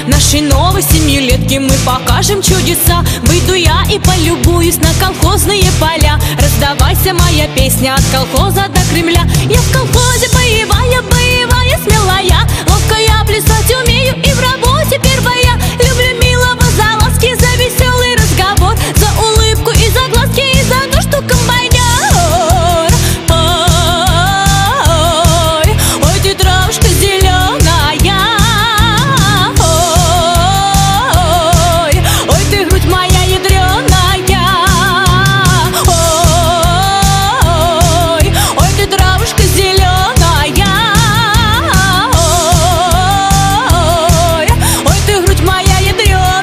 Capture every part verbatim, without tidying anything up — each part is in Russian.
Нашей новой семилетке мы покажем чудеса. Выйду я и полюбуюсь на колхозные поля. Раздавайся моя песня от колхоза до Кремля. Я в колхозе боевая, боевая, смелая. Ловко я плясать умею и в работе первая. Люблю милого за ласки, за веселый разговор, за улыбку и за глазки, и за то, что комбайнер. Ой, ой, ты травушка зеленая. Ой, ой, ты грудь моя ядреная. Ой, ой, ты травушка зеленая. Ой, ой, ты грудь моя ядреная.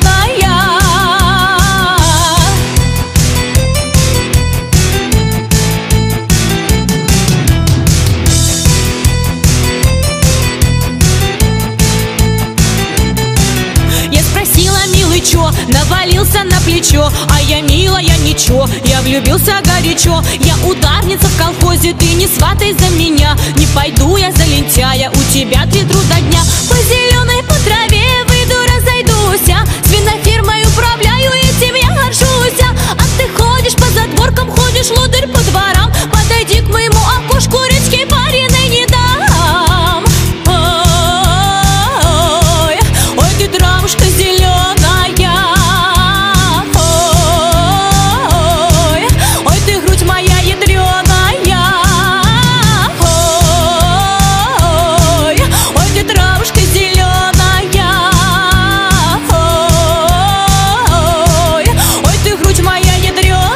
Я спросила, милый, чё навалился на плечо? А я, милая, ничего, я влюбился горячо. Я ударница в колхозе, ты не сватай за меня. Не пойду я за лентяя, у тебя три труда дня. По зеленой, по траве выйду, разойдуся. Свинофермой управляю и тебе горжусь. А ты ходишь по задворкам, ходишь лодырь по дворам. Подойди к моему окошку, речки пареной не дам. Ой, ой, ты травушка зеленая. Ой, ой, ты грудь моя ядреная. Ой, ой, ты травушка зеленая. Ой, ой, ты грудь моя ядреная.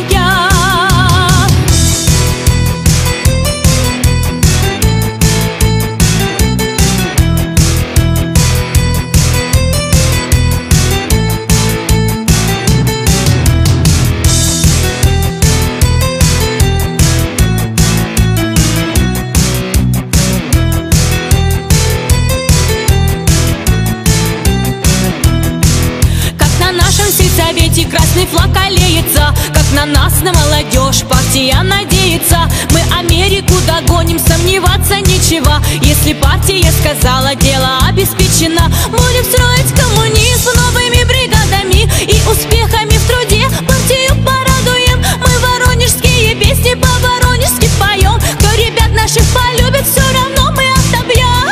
Как на нашем сельсовете красный флаг олеется, как на нас, на молодежь, партия надеется. Мы Америку догоним, сомневаться нечего. Если партия сказала, дело обеспечено. Будем строить коммунизм новыми бригадами и успехами в труде партию порадуем. Мы воронежские песни по-воронежски поем. Кто ребят наших полюбит, все равно мы отобьем.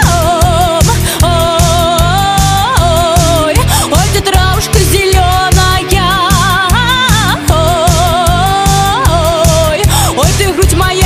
Ой, ой, ты травушка зеленая. Ой, ой, ты грудь моя